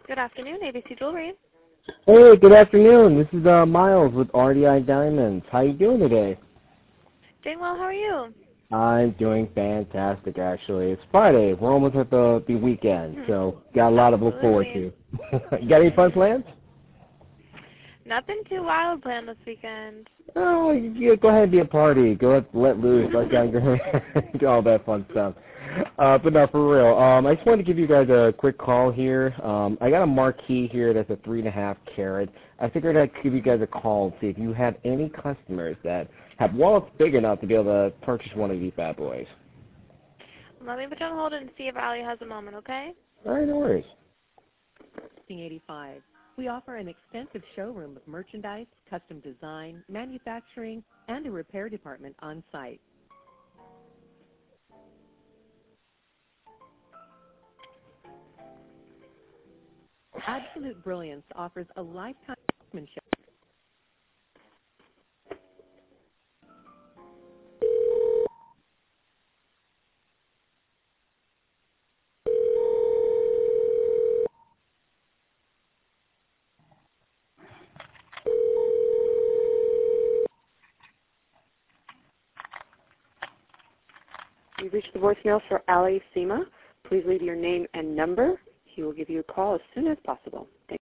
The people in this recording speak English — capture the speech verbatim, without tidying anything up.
Good afternoon, A B C Jewelry. Hey, good afternoon. This is uh, Miles with R D I Diamonds. How you doing today? Doing well, how are you? I'm doing fantastic, actually. It's Friday. We're almost at the, the weekend, Hmm. so got a lot to look forward to. You got any fun plans? Nothing too wild planned this weekend. Oh, you go ahead and be a party. Go let, let loose, let down your hair, do all that fun stuff. Uh, but no, for real. Um, I just wanted to give you guys a quick call here. Um, I got a marquee here that's a three and a half carat. I figured I'd give you guys a call and see if you had any customers that have wallets big enough to be able to purchase one of these bad boys. Let me put you on hold and see if Allie has a moment, okay? All right, no worries. eighty-five. We offer an extensive showroom of merchandise, custom design, manufacturing, and a repair department on site. Absolute Brilliance offers a lifetime craftsmanship. You've reached the voicemail for Ali Sema. Please leave your name and number. He will give you a call as soon as possible.